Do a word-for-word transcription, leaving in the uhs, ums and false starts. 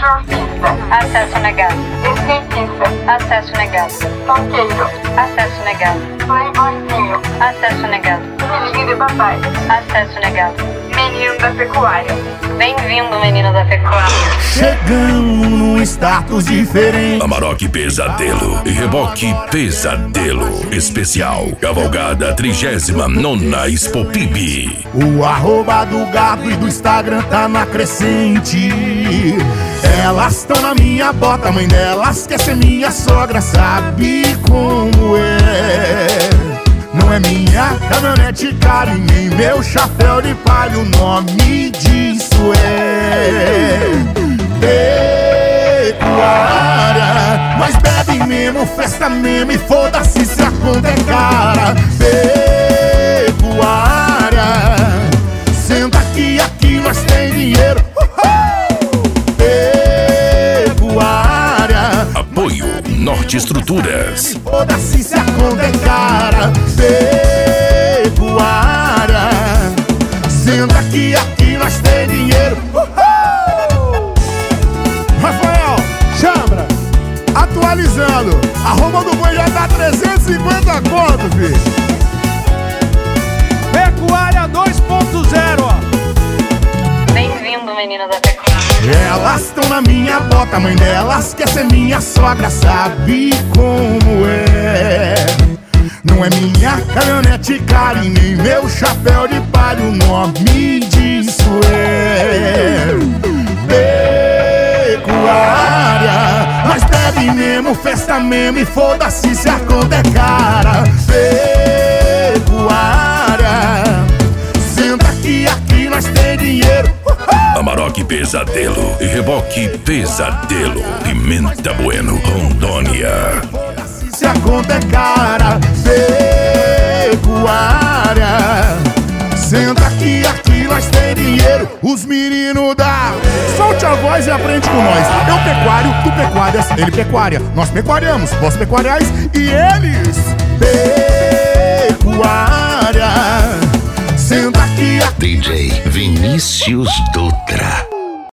Surfista. Acesso negado. Skatista. Acesso negado. Funkeiro. Acesso negado. Playboyzinho. Acesso negado. Filhinho de papai. Acesso negado. Menino da pecuária. Bem-vindo, menino da pecuária. Chegamos num status diferente. Amarok Pesadelo e Reboque Pesadelo Especial Cavalgada trigésima nona Expo P I B. O arroba do gado e do Instagram tá na crescente. Elas tão na minha bota, mãe delas quer ser minha sogra, sabe como é? Não é minha caminhonete cara e nem meu chapéu de palha, o nome disso é pecuária. Mas bebe mesmo, festa mesmo e foda-se se a conta é cara. Pecuária, senta aqui, aqui nós tem dinheiro. Pecuária, Apoio Norte Estruturas. foda-se se a conta é cara. Pecuária, senta aqui, aqui nós tem dinheiro. Uhul! Rafael, chambra, atualizando. A Roma do Boi já tá trezentos e cinquenta conto, filho. Pecuária dois ponto zero, ó. Bem-vindo, menino da pecuária. Elas tão na minha bota, mãe delas quer ser minha sogra, sabe como é? Não é minha caminhonete cara e nem meu chapéu de palha, o nome disso é pecuária. Mas bebe mesmo, festa mesmo e foda-se se a conta é cara. Pecuária, senta aqui, aqui nós tem dinheiro. Amarok Pesadelo e Reboque Pesadelo Pimenta Bueno, Rondônia. Se a conta é cara. Pecuária, senta aqui, aqui nós tem dinheiro. Os meninos da solte a voz e aprende com nós. Eu pecuário, tu pecuárias, ele pecuária. Nós pecuariamos, vós pecuariais e eles pecuária. Senta aqui, aqui. D J Vinícius Dutra.